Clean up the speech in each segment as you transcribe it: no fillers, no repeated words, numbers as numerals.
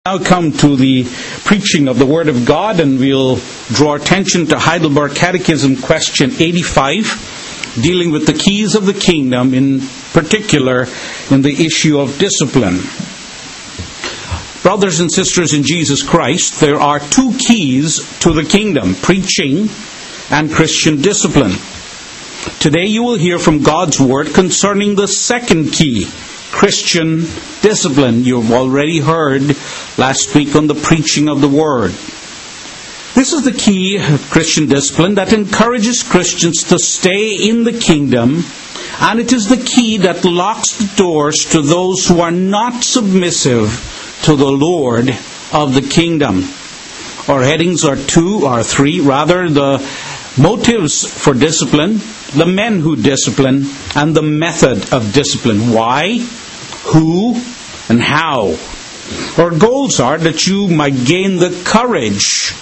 Now come to the preaching of the Word of God, and we'll draw attention to Heidelberg Catechism question 85, dealing with the keys of the kingdom, in particular in the issue of discipline. Brothers and sisters in Jesus Christ, there are two keys to the kingdom: preaching and Christian discipline. Today you will hear from God's Word concerning the second key, Christian discipline. You've already heard last week on the preaching of the Word. This is the key, Christian discipline, that encourages Christians to stay in the kingdom, and it is the key that locks the doors to those who are not submissive to the Lord of the kingdom. Our headings are three, the motives for discipline, the men who discipline, and the method of discipline. Why, who, and how. Our goals are that you might gain the courage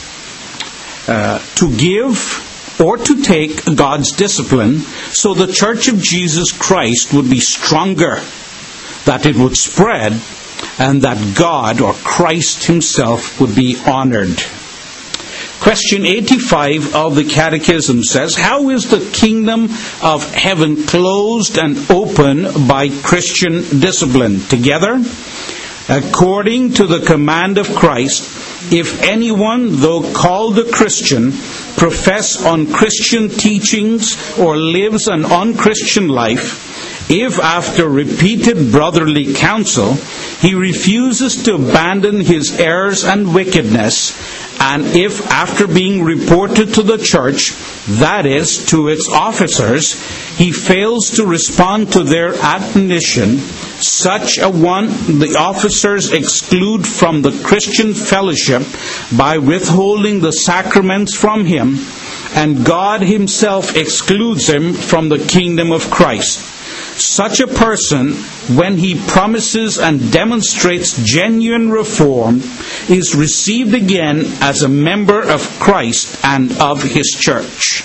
to give or to take God's discipline, so the Church of Jesus Christ would be stronger, that it would spread, and that God or Christ Himself would be honored. Question 85 of the Catechism says, how is the kingdom of heaven closed and open by Christian discipline? Together, according to the command of Christ, if anyone, though called a Christian, profess unchristian teachings or lives an unchristian life, if after repeated brotherly counsel he refuses to abandon his errors and wickedness, and if after being reported to the church, that is, to its officers, he fails to respond to their admonition, such a one the officers exclude from the Christian fellowship by withholding the sacraments from him, and God Himself excludes him from the kingdom of Christ. Such a person, when he promises and demonstrates genuine reform, is received again as a member of Christ and of His church.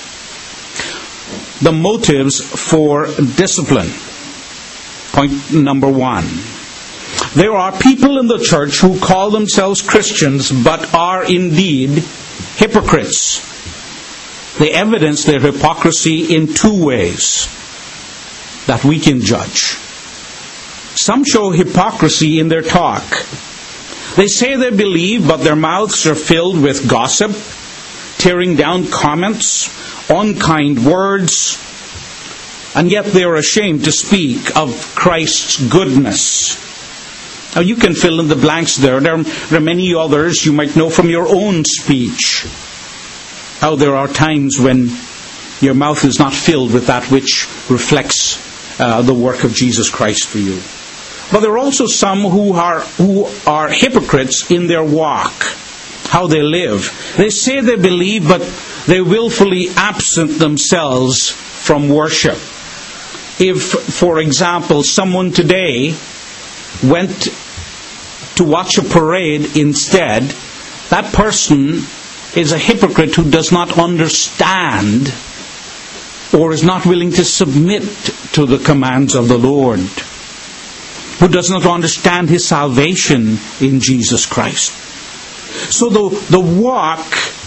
The motives for discipline. Point number one. There are people in the church who call themselves Christians but are indeed hypocrites. They evidence their hypocrisy in two ways that we can judge. Some show hypocrisy in their talk. They say they believe, but their mouths are filled with gossip, tearing down comments, unkind words, and yet they are ashamed to speak of Christ's goodness. Now you can fill in the blanks there. There are many others you might know from your own speech. How there are times when your mouth is not filled with that which reflects the work of Jesus Christ for you. But there are also some who are hypocrites in their walk, how they live. They say they believe, but they willfully absent themselves from worship. If, for example, someone today went to watch a parade instead, that person is a hypocrite who does not understand or is not willing to submit to the commands of the Lord, who does not understand his salvation in Jesus Christ. So the walk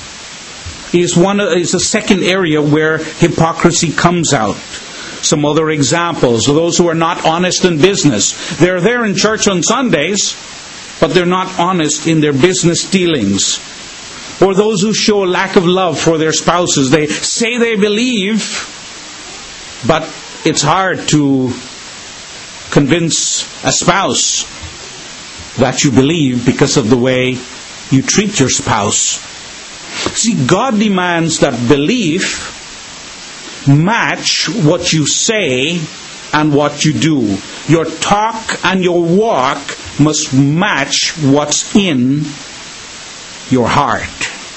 is a second area where hypocrisy comes out. Some other examples: those who are not honest in business. They're there in church on Sundays, but they're not honest in their business dealings. Or those who show a lack of love for their spouses. They say they believe, but it's hard to convince a spouse that you believe because of the way you treat your spouse. See, God demands that belief match what you say and what you do. Your talk and your walk must match what's in your heart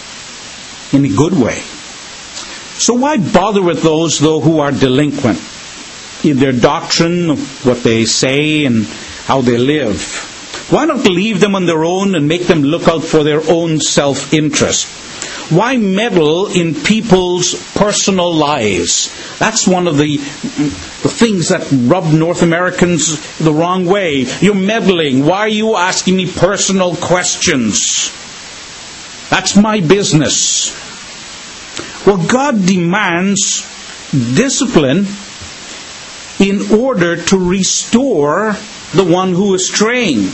in a good way. So why bother with those, though, who are delinquent in their doctrine, what they say, and how they live? Why not leave them on their own and make them look out for their own self-interest? Why meddle in people's personal lives? That's one of the things that rub North Americans the wrong way. You're meddling. Why are you asking me personal questions? That's my business. Well, God demands discipline in order to restore the one who is straying,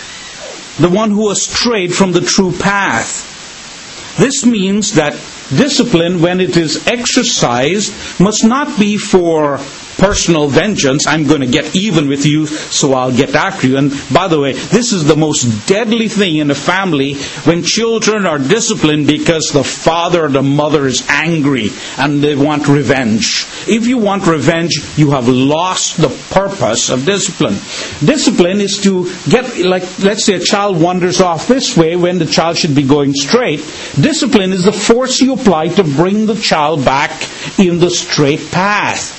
the one who has strayed from the true path. This means that discipline, when it is exercised, must not be for personal vengeance. I'm going to get even with you, so I'll get after you. And by the way, this is the most deadly thing in a family, when children are disciplined because the father or the mother is angry and they want revenge. If you want revenge, you have lost the purpose of discipline. Discipline is to get, like, let's say a child wanders off this way when the child should be going straight. Discipline is the force you apply to bring the child back in the straight path.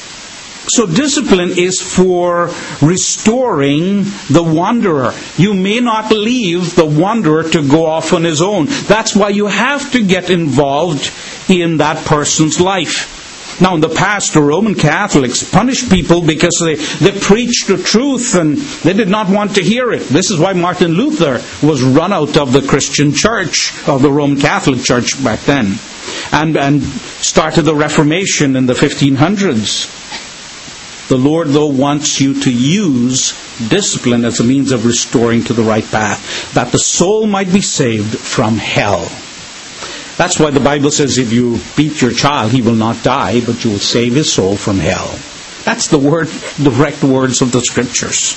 So discipline is for restoring the wanderer. You may not leave the wanderer to go off on his own. That's why you have to get involved in that person's life. Now, in the past, the Roman Catholics punished people because they preached the truth and they did not want to hear it. This is why Martin Luther was run out of the Christian church, of the Roman Catholic Church back then, and started the Reformation in the 1500s. The Lord, though, wants you to use discipline as a means of restoring to the right path, that the soul might be saved from hell. That's why the Bible says if you beat your child, he will not die, but you will save his soul from hell. That's the direct words of the Scriptures.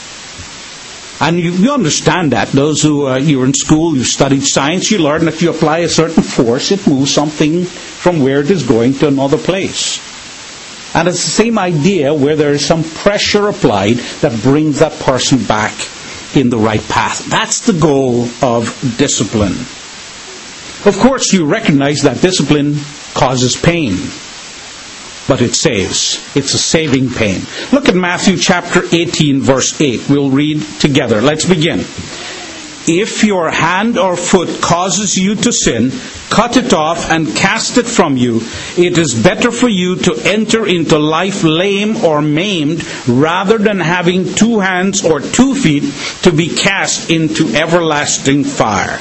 And you understand that. Those who, you're in school, you studied science, you learn that you apply a certain force, it moves something from where it is going to another place. And it's the same idea where there is some pressure applied that brings that person back in the right path. That's the goal of discipline. Of course, you recognize that discipline causes pain, but it saves. It's a saving pain. Look at Matthew chapter 18, verse 8. We'll read together. Let's begin. If your hand or foot causes you to sin, cut it off and cast it from you. It is better for you to enter into life lame or maimed rather than having 2 hands or 2 feet to be cast into everlasting fire.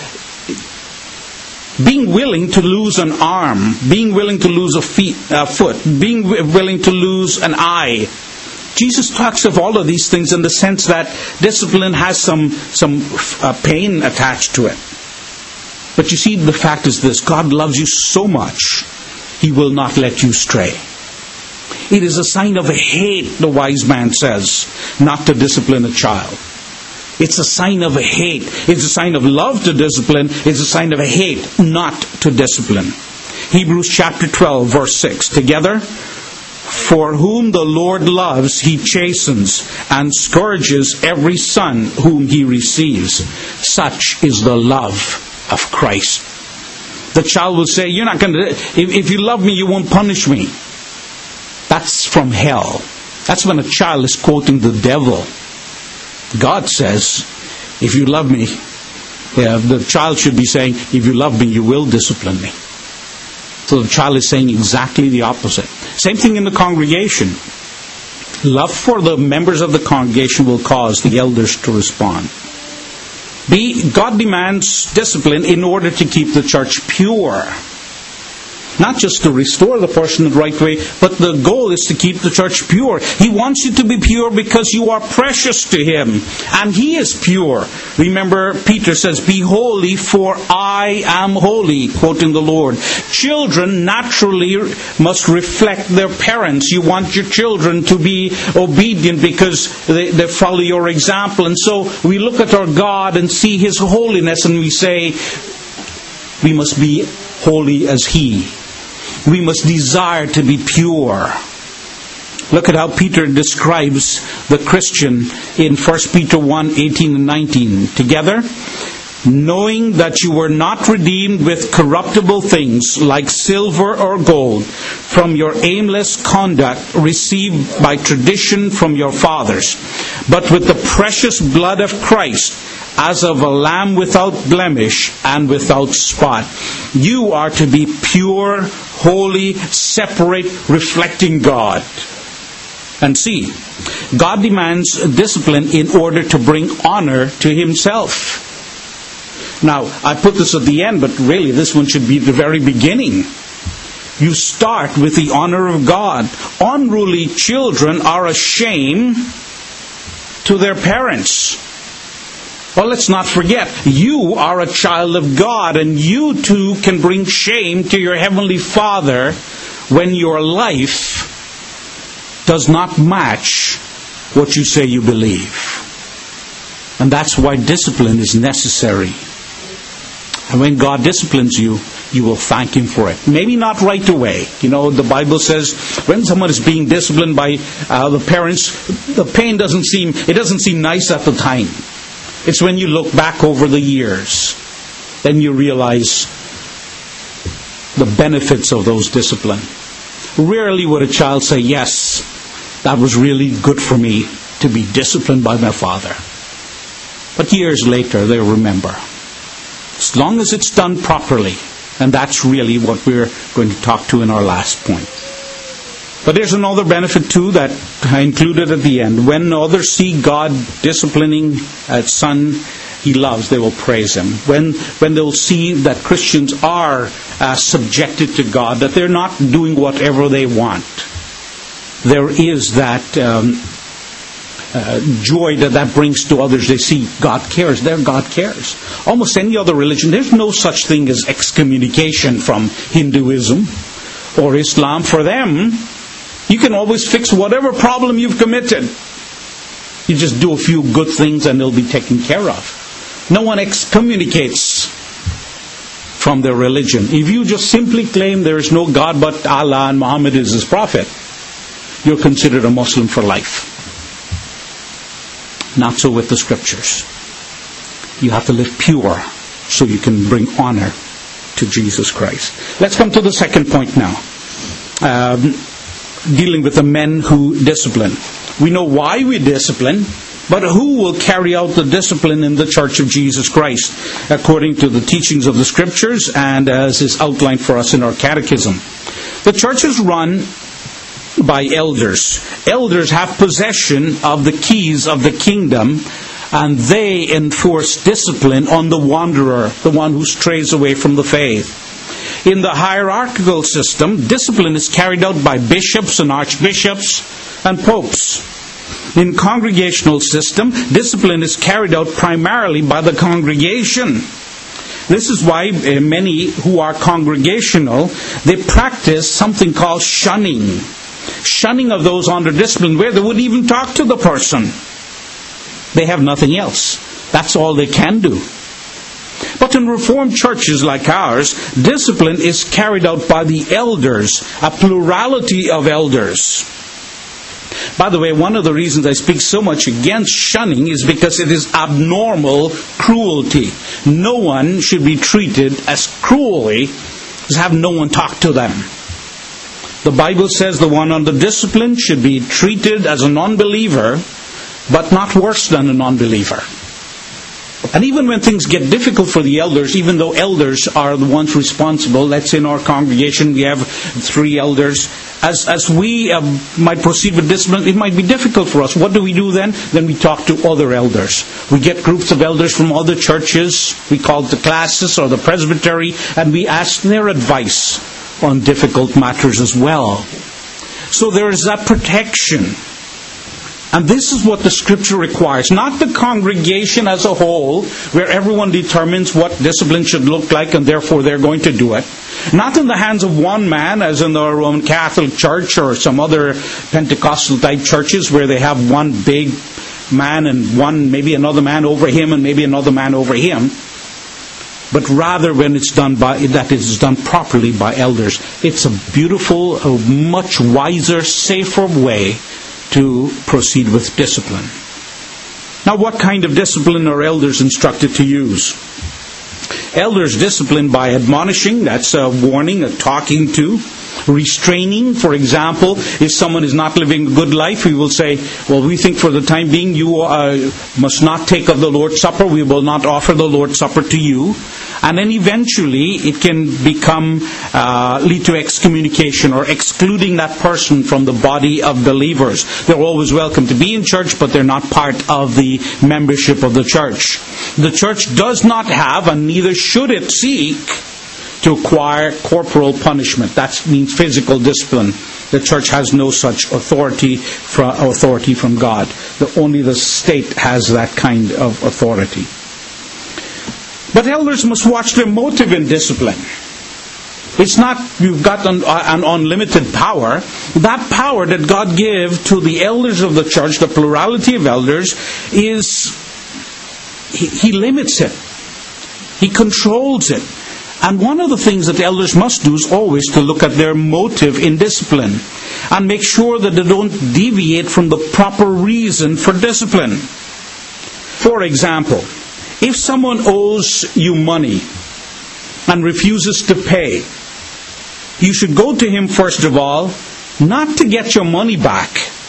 Being willing to lose an arm, being willing to lose a foot, being willing to lose an eye. Jesus talks of all of these things in the sense that discipline has some pain attached to it. But you see, the fact is this: God loves you so much, He will not let you stray. It is a sign of hate, the wise man says, not to discipline a child. It's a sign of hate. It's a sign of love to discipline. It's a sign of hate not to discipline. Hebrews chapter 12, verse 6. Together. For whom the Lord loves, He chastens and scourges every son whom He receives. Such is the love of Christ. The child will say, "You're not going to. If you love me, you won't punish me." That's from hell. That's when a child is quoting the devil. God says, "If you love me," the child should be saying, "If you love me, you will discipline me." So the child is saying exactly the opposite. Same thing in the congregation. Love for the members of the congregation will cause the elders to respond. God demands discipline in order to keep the church pure. Not just to restore the person the right way, but the goal is to keep the church pure. He wants you to be pure because you are precious to Him. And He is pure. Remember, Peter says, "Be holy, for I am holy," quoting the Lord. Children naturally must reflect their parents. You want your children to be obedient because they follow your example. And so we look at our God and see His holiness and we say, we must be holy as He. We must desire to be pure. Look at how Peter describes the Christian in 1 Peter 1, 18 and 19. Together, knowing that you were not redeemed with corruptible things like silver or gold from your aimless conduct received by tradition from your fathers, but with the precious blood of Christ, as of a lamb without blemish and without spot. You are to be pure, holy, separate, reflecting God. And see, God demands discipline in order to bring honor to Himself. Now, I put this at the end, but really this one should be the very beginning. You start with the honor of God. Unruly children are a shame to their parents. Well, let's not forget, you are a child of God, and you too can bring shame to your Heavenly Father when your life does not match what you say you believe. And that's why discipline is necessary. And when God disciplines you, you will thank Him for it. Maybe not right away. You know, the Bible says when someone is being disciplined by the parents, the pain doesn't seem nice at the time. It's when you look back over the years, then you realize the benefits of those discipline. Rarely would a child say, yes, that was really good for me to be disciplined by my father. But years later, they'll remember. As long as it's done properly. And that's really what we're going to talk to in our last point. But there's another benefit too that I included at the end. When others see God disciplining a son He loves, they will praise Him. When they'll see that Christians are subjected to God, that they're not doing whatever they want, there is that joy that brings to others. They see God cares. God cares. Almost any other religion, there's no such thing as excommunication from Hinduism or Islam. For them, you can always fix whatever problem you've committed. You just do a few good things and they'll be taken care of. No one excommunicates from their religion. If you just simply claim there is no God but Allah and Muhammad is His prophet, you're considered a Muslim for life. Not so with the Scriptures. You have to live pure so you can bring honor to Jesus Christ. Let's come to the second point now. Dealing with the men who discipline. We know why we discipline, but who will carry out the discipline in the Church of Jesus Christ according to the teachings of the Scriptures and as is outlined for us in our catechism. The church is run by elders. Elders have possession of the keys of the kingdom, and they enforce discipline on the wanderer, the one who strays away from the faith. In the hierarchical system, discipline is carried out by bishops and archbishops and popes. In congregational system, discipline is carried out primarily by the congregation. This is why many who are congregational, they practice something called shunning. Shunning of those under discipline, where they wouldn't even talk to the person. They have nothing else. That's all they can do. But in Reformed churches like ours, discipline is carried out by the elders, a plurality of elders. By the way, one of the reasons I speak so much against shunning is because it is abnormal cruelty. No one should be treated as cruelly as have no one talk to them. The Bible says the one under discipline should be treated as an unbeliever, but not worse than an unbeliever. And even when things get difficult for the elders, even though elders are the ones responsible, let's say in our congregation we have 3 elders, as we might proceed with discipline, it might be difficult for us. What do we do then? Then we talk to other elders. We get groups of elders from other churches, we call it the classis or the presbytery, and we ask their advice on difficult matters as well. So there is that protection. And this is what the Scripture requires. Not the congregation as a whole, where everyone determines what discipline should look like and therefore they're going to do it. Not in the hands of one man, as in the Roman Catholic Church or some other Pentecostal type churches where they have one big man and maybe another man over him and maybe another man over him. But rather when it's done that is done properly by elders. It's a beautiful, a much wiser, safer way to proceed with discipline. Now, what kind of discipline are elders instructed to use? Elders discipline by admonishing, that's a warning, a talking to. Restraining, for example, if someone is not living a good life, we will say, well, we think for the time being you must not take of the Lord's Supper. We will not offer the Lord's Supper to you. And then eventually it can lead to excommunication or excluding that person from the body of believers. They're always welcome to be in church, but they're not part of the membership of the church. The church does not have, and neither should it seek, to acquire corporal punishment. That means physical discipline. The church has no such authority from God. Only the state has that kind of authority. But elders must watch their motive in discipline. It's not you've got an unlimited power. That power that God gave to the elders of the church, the plurality of elders, is He limits it. He controls it. And one of the things that elders must do is always to look at their motive in discipline and make sure that they don't deviate from the proper reason for discipline. For example, if someone owes you money and refuses to pay, you should go to him first of all, not to get your money back.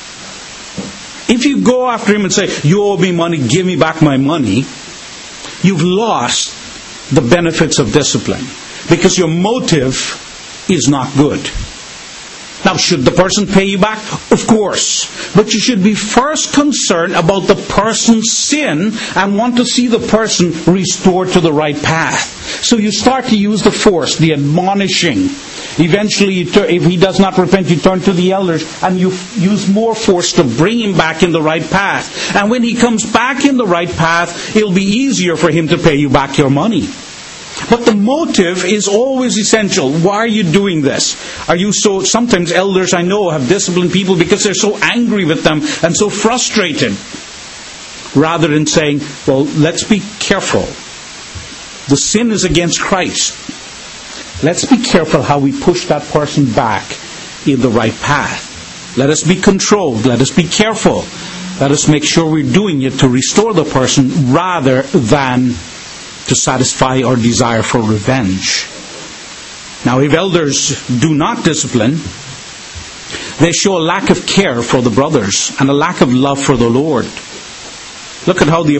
If you go after him and say, you owe me money, give me back my money, you've lost the benefits of discipline, because your motive is not good. Now, should the person pay you back? Of course. But you should be first concerned about the person's sin and want to see the person restored to the right path. So you start to use the force, the admonishing. Eventually, if he does not repent, you turn to the elders and you use more force to bring him back in the right path. And when he comes back in the right path, it'll be easier for him to pay you back your money. But the motive is always essential. Why are you doing this? Sometimes elders I know have disciplined people because they're so angry with them and so frustrated. Rather than saying, well, let's be careful. The sin is against Christ. Let's be careful how we push that person back in the right path. Let us be controlled. Let us be careful. Let us make sure we're doing it to restore the person rather than to satisfy our desire for revenge. Now, if elders do not discipline, they show a lack of care for the brothers and a lack of love for the Lord. Look at how the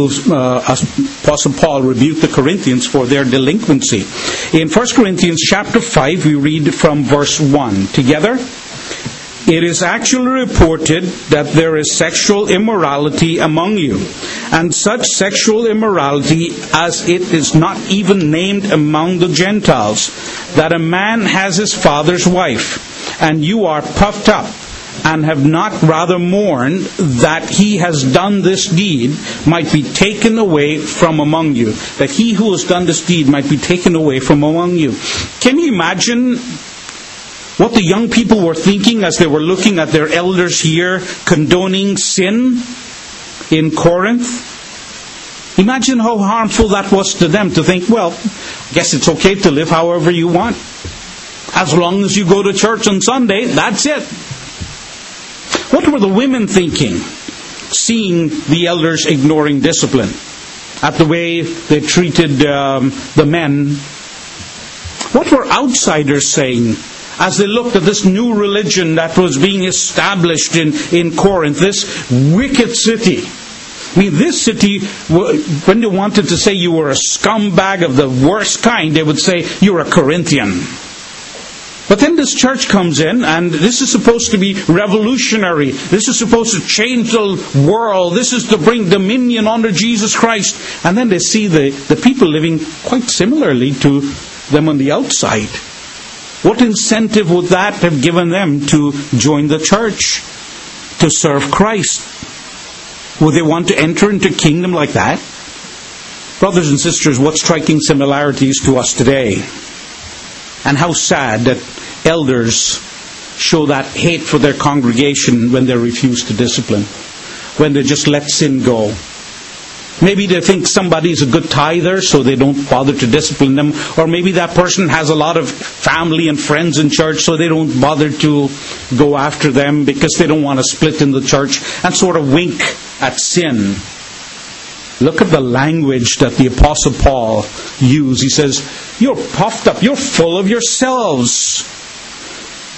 Apostle Paul rebuked the Corinthians for their delinquency. In 1 Corinthians chapter 5, we read from verse 1 together. It is actually reported that there is sexual immorality among you, and such sexual immorality as it is not even named among the Gentiles, that a man has his father's wife, and you are puffed up, and have not rather mourned that he has done this deed might be taken away from among you. That he who has done this deed might be taken away from among you. Can you imagine what the young people were thinking as they were looking at their elders here condoning sin in Corinth? Imagine how harmful that was to them to think, well, I guess it's okay to live however you want. As long as you go to church on Sunday, that's it. What were the women thinking, seeing the elders ignoring discipline, at the way they treated the men? What were outsiders saying as they looked at this new religion that was being established in Corinth, this wicked city? I mean, this city, when they wanted to say you were a scumbag of the worst kind, they would say you're a Corinthian. But then this church comes in, and this is supposed to be revolutionary. This is supposed to change the world. This is to bring dominion under Jesus Christ. And then they see the people living quite similarly to them on the outside. What incentive would that have given them to join the church, to serve Christ? Would they want to enter into a kingdom like that? Brothers and sisters, what striking similarities to us today. And how sad that elders show that hate for their congregation when they refuse to discipline, when they just let sin go. Maybe they think somebody's a good tither, so they don't bother to discipline them. Or maybe that person has a lot of family and friends in church, so they don't bother to go after them because they don't want to split in the church and sort of wink at sin. Look at the language that the Apostle Paul used. He says, you're puffed up, you're full of yourselves.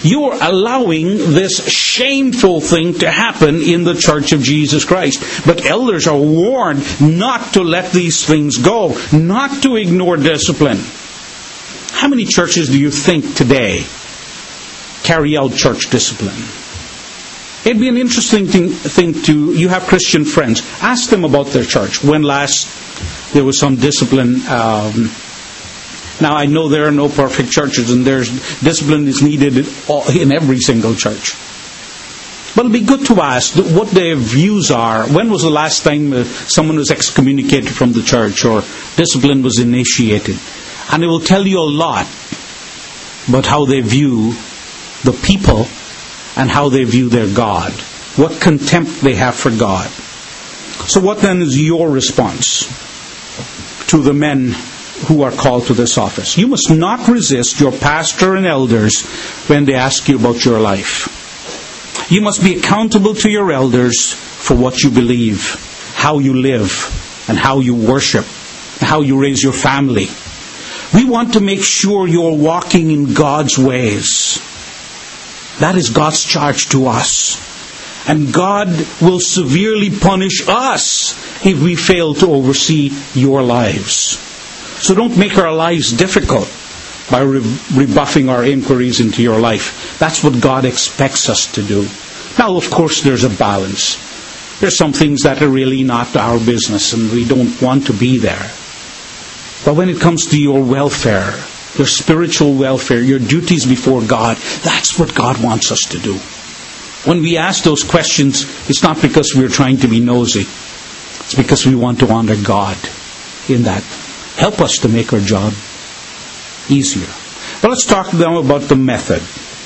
You are allowing this shameful thing to happen in the Church of Jesus Christ. But elders are warned not to let these things go, not to ignore discipline. How many churches do you think today carry out church discipline? It'd be an interesting thing to, you have Christian friends, ask them about their church. When last there was some discipline. Now I know there are no perfect churches, and there's discipline is needed in every single church. But it'd be good to ask what their views are. When was the last time someone was excommunicated from the church or discipline was initiated? And it will tell you a lot about how they view the people and how they view their God. What contempt they have for God. So what then is your response to the men who are called to this office? You must not resist your pastor and elders when they ask you about your life. You must be accountable to your elders for what you believe, how you live, and how you worship, and how you raise your family. We want to make sure you're walking in God's ways. That is God's charge to us. And God will severely punish us if we fail to oversee your lives. So don't make our lives difficult by rebuffing our inquiries into your life. That's what God expects us to do. Now, of course, there's a balance. There's some things that are really not our business and we don't want to be there. But when it comes to your welfare, your spiritual welfare, your duties before God, that's what God wants us to do. When we ask those questions, it's not because we're trying to be nosy. It's because we want to honor God in that. Help us to make our job easier. But let's talk now about the method.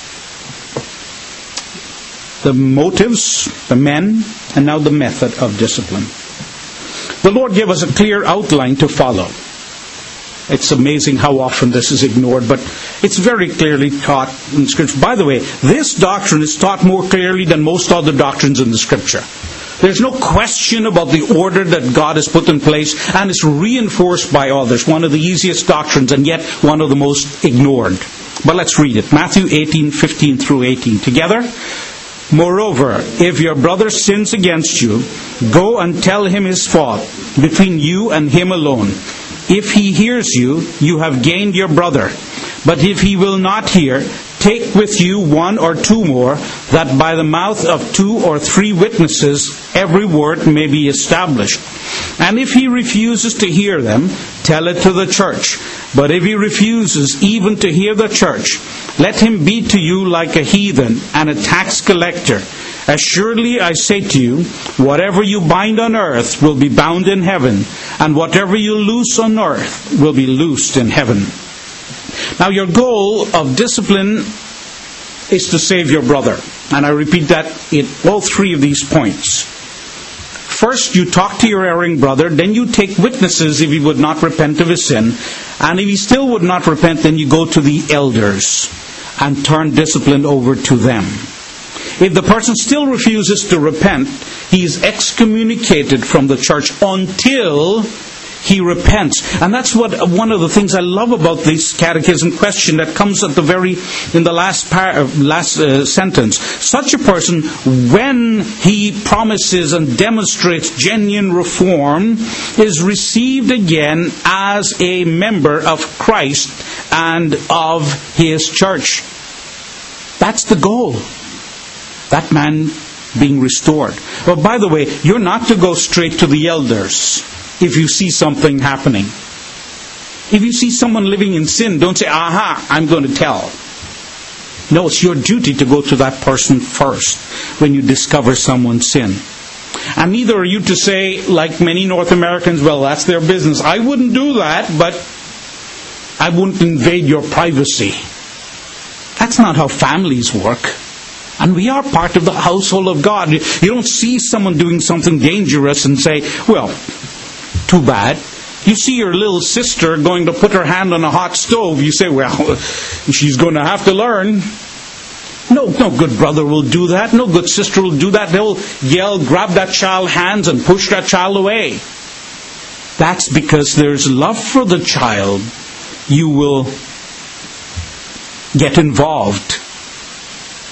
The motives, the men, and now the method of discipline. The Lord gave us a clear outline to follow. It's amazing how often this is ignored, but it's very clearly taught in Scripture. By the way, this doctrine is taught more clearly than most other doctrines in the Scripture. There's no question about the order that God has put in place, and it's reinforced by others. One of the easiest doctrines, and yet one of the most ignored. But let's read it. Matthew 18:15 through 18. Together. Moreover, if your brother sins against you, go and tell him his fault between you and him alone. If he hears you, you have gained your brother. But if he will not hear, take with you one or two more, that by the mouth of 2 or 3 witnesses every word may be established. And if he refuses to hear them, tell it to the church. But if he refuses even to hear the church, let him be to you like a heathen and a tax collector. Assuredly I say to you, whatever you bind on earth will be bound in heaven, and whatever you loose on earth will be loosed in heaven. Now your goal of discipline is to save your brother. And I repeat that in all 3 of these points. First, you talk to your erring brother, then you take witnesses if he would not repent of his sin. And if he still would not repent, then you go to the elders and turn discipline over to them. If the person still refuses to repent, he is excommunicated from the church until he repents. And that's one of the things I love about this catechism question that comes at in the last sentence. Such a person, when he promises and demonstrates genuine reform, is received again as a member of Christ and of his church. That's the goal. That man being restored. But by the way, you're not to go straight to the elders if you see something happening. If you see someone living in sin, don't say, aha, I'm going to tell. No, it's your duty to go to that person first when you discover someone's sin. And neither are you to say, like many North Americans, well, that's their business. I wouldn't do that, but I wouldn't invade your privacy. That's not how families work. And we are part of the household of God. You don't see someone doing something dangerous and say, well, too bad. You see your little sister going to put her hand on a hot stove. You say, well, she's going to have to learn. No good brother will do that. No good sister will do that. They'll yell, grab that child's hands and push that child away. That's because there's love for the child. You will get involved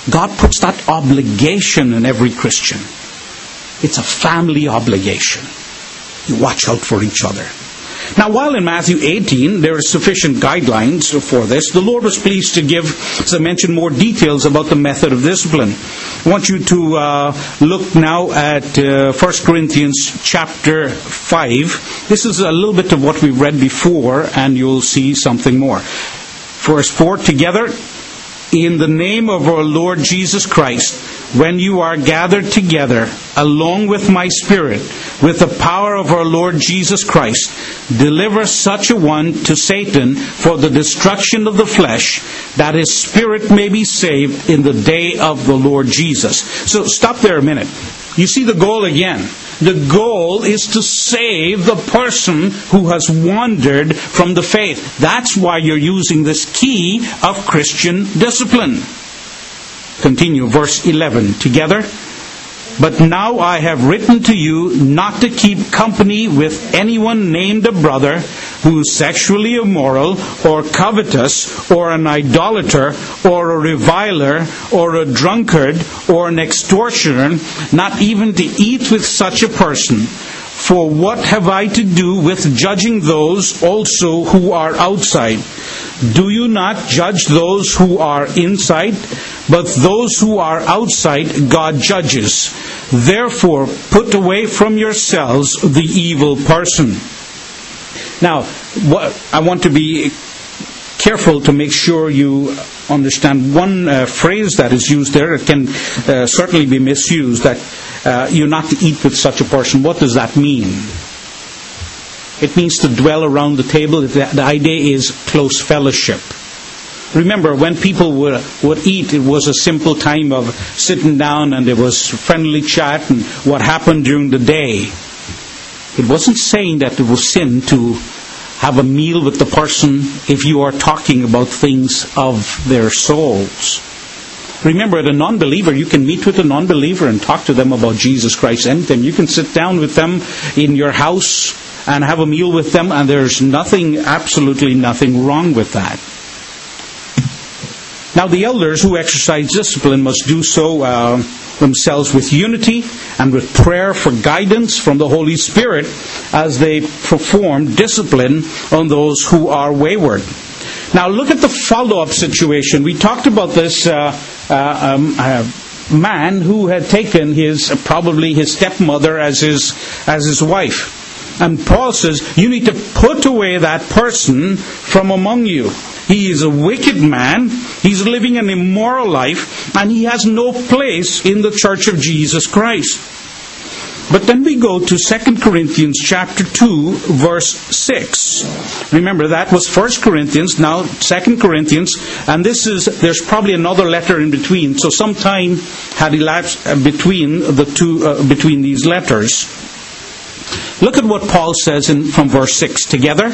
God puts that obligation in every Christian. It's a family obligation. You watch out for each other. Now, while in Matthew 18 there are sufficient guidelines for this, the Lord was pleased to give, as I mentioned, more details about the method of discipline. I want you to look now at 1 Corinthians chapter 5. This is a little bit of what we read before, and you'll see something more. Verse 4, together, in the name of our Lord Jesus Christ, when you are gathered together, along with my Spirit, with the power of our Lord Jesus Christ, deliver such a one to Satan for the destruction of the flesh, that his spirit may be saved in the day of the Lord Jesus. So stop there a minute. You see the goal again. The goal is to save the person who has wandered from the faith. That's why you're using this key of Christian discipline. Continue, verse 11. Together. But now I have written to you not to keep company with anyone named a brother who is sexually immoral, or covetous, or an idolater, or a reviler, or a drunkard, or an extortioner, not even to eat with such a person. For what have I to do with judging those also who are outside? Do you not judge those who are inside? But those who are outside God judges. Therefore, put away from yourselves the evil person. Now, I want to be careful to make sure you understand one phrase that is used there. It can certainly be misused, that you're not to eat with such a person. What does that mean? It means to dwell around the table. The idea is close fellowship. Remember, when people would eat, it was a simple time of sitting down, and there was friendly chat and what happened during the day. It wasn't saying that it was sin to have a meal with the person if you are talking about things of their souls. Remember, the non-believer, you can meet with a non-believer and talk to them about Jesus Christ anytime. You can sit down with them in your house and have a meal with them, and there's absolutely nothing wrong with that. Now, the elders who exercise discipline must do so themselves with unity and with prayer for guidance from the Holy Spirit as they perform discipline on those who are wayward. Now, look at the follow-up situation. We talked about this man who had taken probably his stepmother as his wife. And Paul says, you need to put away that person from among you. He is a wicked man. He's living an immoral life, and he has no place in the church of Jesus Christ. But then we go to 2 Corinthians chapter 2, verse 6. Remember, that was 1 Corinthians, now 2 Corinthians, and there's probably another letter in between, so some time had elapsed between these letters. Look at what Paul says from verse 6. Together,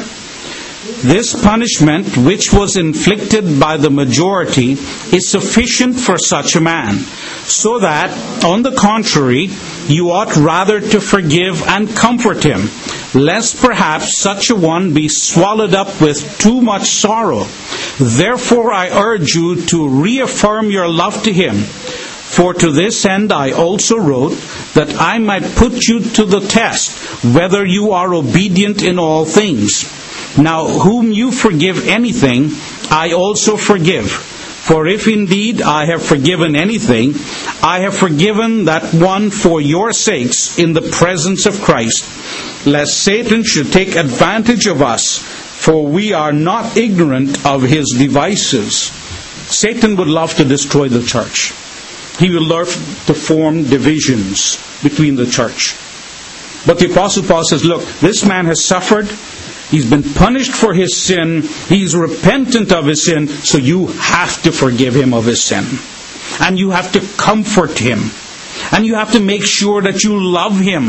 this punishment which was inflicted by the majority is sufficient for such a man, so that, on the contrary, you ought rather to forgive and comfort him, lest perhaps such a one be swallowed up with too much sorrow. Therefore I urge you to reaffirm your love to him. For to this end I also wrote, that I might put you to the test, whether you are obedient in all things. Now, whom you forgive anything, I also forgive. For if indeed I have forgiven anything, I have forgiven that one for your sakes in the presence of Christ, lest Satan should take advantage of us, for we are not ignorant of his devices. Satan would love to destroy the church. He will love to form divisions between the church. But the Apostle Paul says, look, this man has suffered. He's been punished for his sin. He's repentant of his sin. So you have to forgive him of his sin. And you have to comfort him. And you have to make sure that you love him.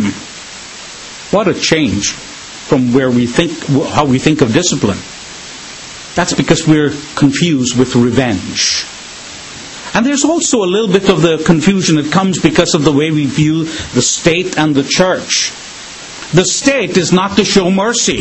What a change from how we think of discipline. That's because we're confused with revenge. And there's also a little bit of the confusion that comes because of the way we view the state and the church. The state is not to show mercy.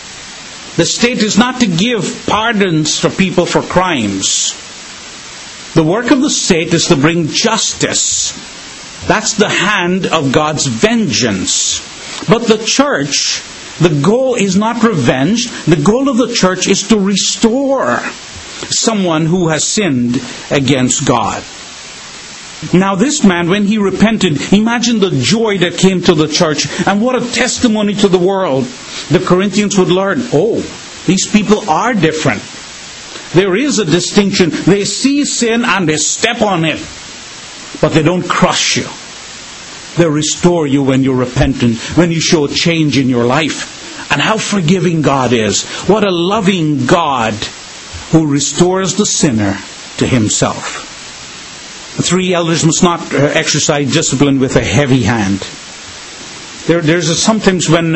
The state is not to give pardons for people for crimes. The work of the state is to bring justice. That's the hand of God's vengeance. But the church, the goal is not revenge. The goal of the church is to restore someone who has sinned against God. Now this man, when he repented, imagine the joy that came to the church, and what a testimony to the world. The Corinthians would learn, oh, these people are different. There is a distinction. They see sin and they step on it, but they don't crush you. They restore you when you're repentant, when you show change in your life. And how forgiving God is. What a loving God who restores the sinner to himself. The 3 elders must not exercise discipline with a heavy hand. There's sometimes when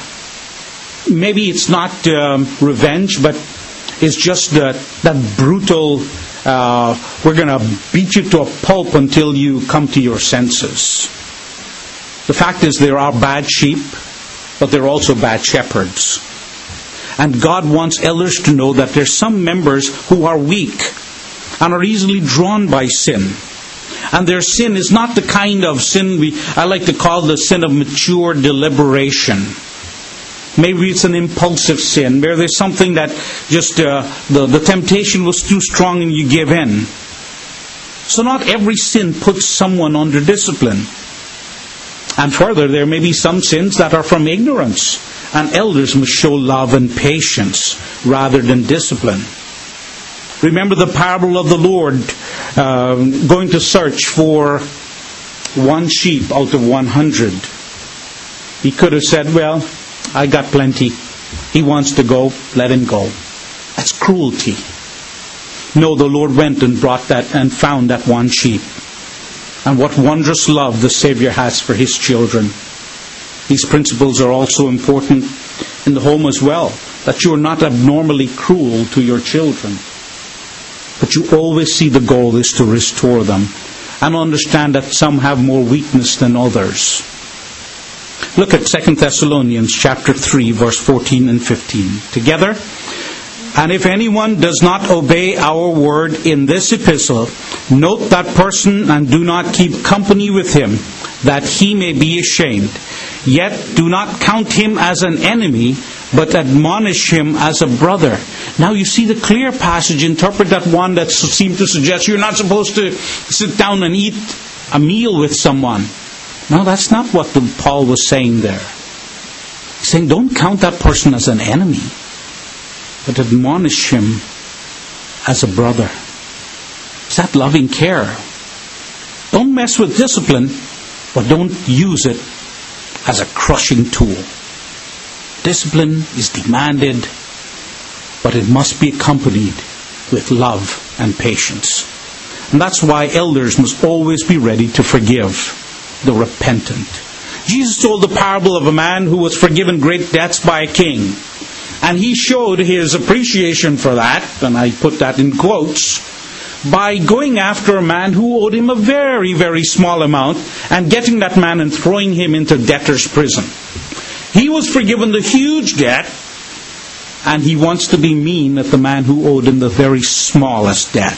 maybe it's not revenge, but it's just that brutal, we're going to beat you to a pulp until you come to your senses. The fact is there are bad sheep, but there are also bad shepherds. And God wants elders to know that there's some members who are weak and are easily drawn by sin. And their sin is not the kind of sin I like to call the sin of mature deliberation. Maybe it's an impulsive sin, where there's something that just the temptation was too strong and you give in. So not every sin puts someone under discipline. And further, there may be some sins that are from ignorance, and elders must show love and patience rather than discipline. Remember the parable of the Lord going to search for one sheep out of 100. He could have said, well, I got plenty. He wants to go, let him go. That's cruelty. No, the Lord went and brought that and found that one sheep. And what wondrous love the Savior has for His children. These principles are also important in the home as well. That you are not abnormally cruel to your children. But you always see the goal is to restore them. And understand that some have more weakness than others. Look at 2 Thessalonians chapter 3, verse 14 and 15. Together. And if anyone does not obey our word in this epistle, note that person and do not keep company with him, that he may be ashamed. Yet do not count him as an enemy, but admonish him as a brother. Now you see the clear passage. Interpret that one that seemed to suggest you're not supposed to sit down and eat a meal with someone. No, that's not what Paul was saying there. He's saying don't count that person as an enemy, but admonish him as a brother. It's that loving care. Don't mess with discipline, but don't use it as a crushing tool. Discipline is demanded, but it must be accompanied with love and patience. And that's why elders must always be ready to forgive the repentant. Jesus told the parable of a man who was forgiven great debts by a king. And he showed his appreciation for that, and I put that in quotes, by going after a man who owed him a very, very small amount and getting that man and throwing him into debtor's prison. He was forgiven the huge debt, and he wants to be mean at the man who owed him the very smallest debt.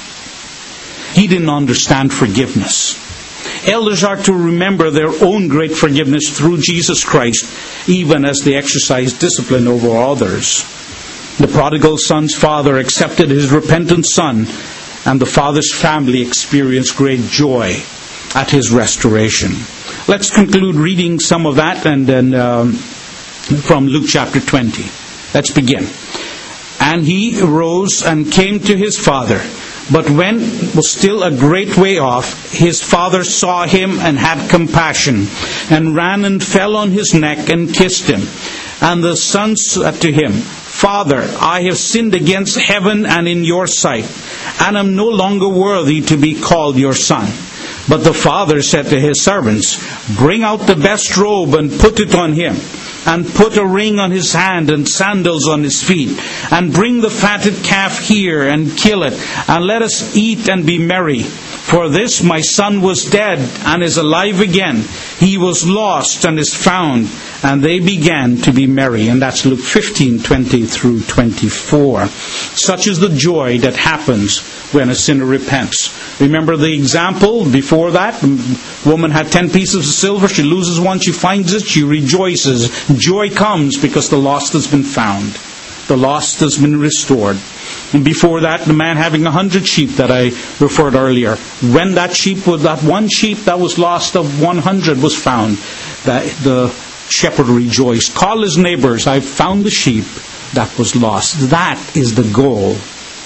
He didn't understand forgiveness. Elders are to remember their own great forgiveness through Jesus Christ, even as they exercise discipline over others. The prodigal son's father accepted his repentant son, and the father's family experienced great joy at his restoration. Let's conclude reading some of that, and then from Luke chapter 20. Let's begin. And he arose and came to his father. But when was still a great way off, his father saw him and had compassion, and ran and fell on his neck and kissed him. And the son said to him, Father, I have sinned against heaven and in your sight, and am no longer worthy to be called your son. But the father said to his servants, Bring out the best robe and put it on him, and put a ring on his hand and sandals on his feet. And bring the fatted calf here and kill it, and let us eat and be merry. For this my son was dead and is alive again. He was lost and is found. And they began to be merry. And that's Luke 15:20 through 24. Such is the joy that happens when a sinner repents. Remember the example before that? The woman had 10 pieces of silver. She loses one. She finds it. She rejoices. Joy comes because the lost has been found. The lost has been restored. And before that, the man having 100 sheep that I referred earlier. When that one sheep that was lost of 100 was found, the shepherd rejoiced. Call his neighbors. I found the sheep that was lost. That is the goal.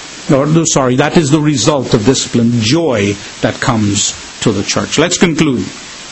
That is the result of discipline. Joy that comes to the church. Let's conclude.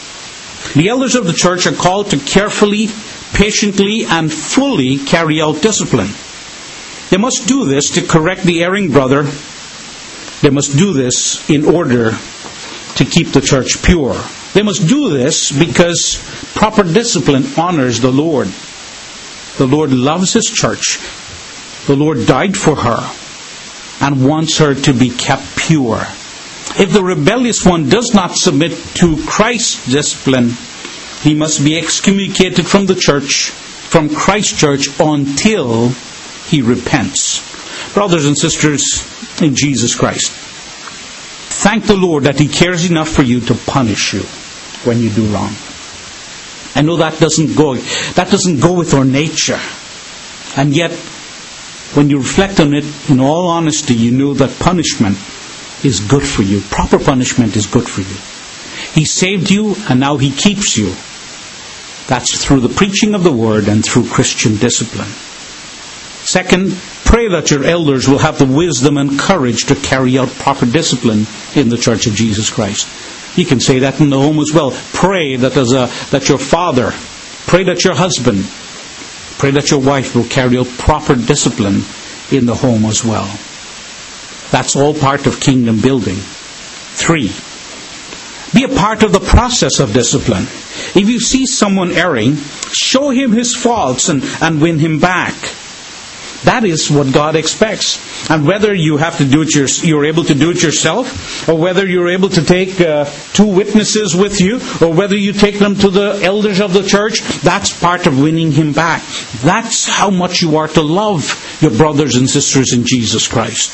The elders of the church are called to carefully, patiently, and fully carry out discipline. They must do this to correct the erring brother. They must do this in order to keep the church pure. They must do this because proper discipline honors the Lord. The Lord loves His church. The Lord died for her and wants her to be kept pure. If the rebellious one does not submit to Christ's discipline, he must be excommunicated from the church, from Christ's church, until he repents. Brothers and sisters in Jesus Christ, thank the Lord that He cares enough for you to punish you when you do wrong. I know that doesn't go with our nature. And yet, when you reflect on it in all honesty, you know that punishment is good for you. Proper punishment is good for you. He saved you and now He keeps you. That's through the preaching of the Word and through Christian discipline. Second, pray that your elders will have the wisdom and courage to carry out proper discipline in the Church of Jesus Christ. You can say that in the home as well. Pray that your father, pray that your husband, pray that your wife will carry out proper discipline in the home as well. That's all part of kingdom building. 3, be a part of the process of discipline. If you see someone erring, show him his faults and win him back. That is what God expects. And whether you have to do it, you're able to do it yourself, or whether you're able to take 2 witnesses with you, or whether you take them to the elders of the church, that's part of winning him back. That's how much you are to love your brothers and sisters in Jesus Christ.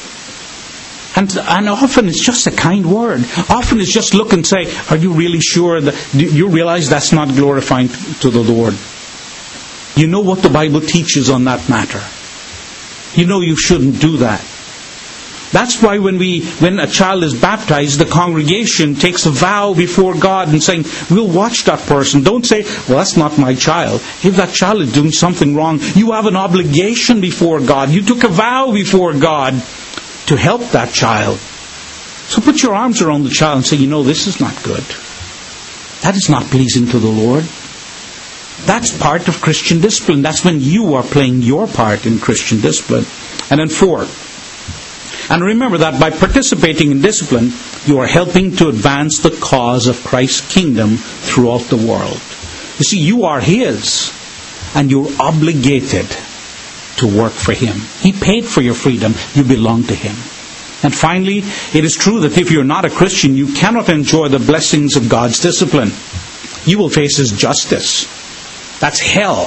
And often it's just a kind word. Often it's just look and say, are you really sure that you realize that's not glorifying to the Lord? You know what the Bible teaches on that matter. You know you shouldn't do that. That's why when a child is baptized, the congregation takes a vow before God and saying, we'll watch that person. Don't say, well, that's not my child. If that child is doing something wrong, you have an obligation before God. You took a vow before God to help that child. So put your arms around the child and say, this is not good. That is not pleasing to the Lord. That's part of Christian discipline. That's when you are playing your part in Christian discipline. And then 4. And remember that by participating in discipline, you are helping to advance the cause of Christ's kingdom throughout the world. You see, you are His, and you're obligated to work for Him. He paid for your freedom. You belong to Him. And finally, it is true that if you're not a Christian, you cannot enjoy the blessings of God's discipline. You will face His justice. That's hell.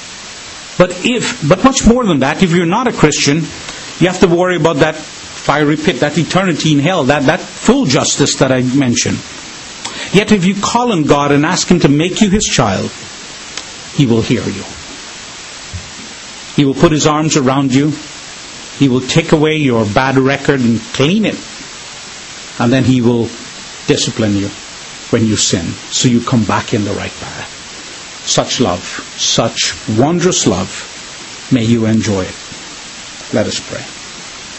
But much more than that, if you're not a Christian, you have to worry about that fiery pit, that eternity in hell, that full justice that I mentioned. Yet if you call on God and ask Him to make you His child, He will hear you. He will put His arms around you. He will take away your bad record and clean it. And then He will discipline you when you sin, so you come back in the right path. Such love, such wondrous love, may you enjoy it. Let us pray.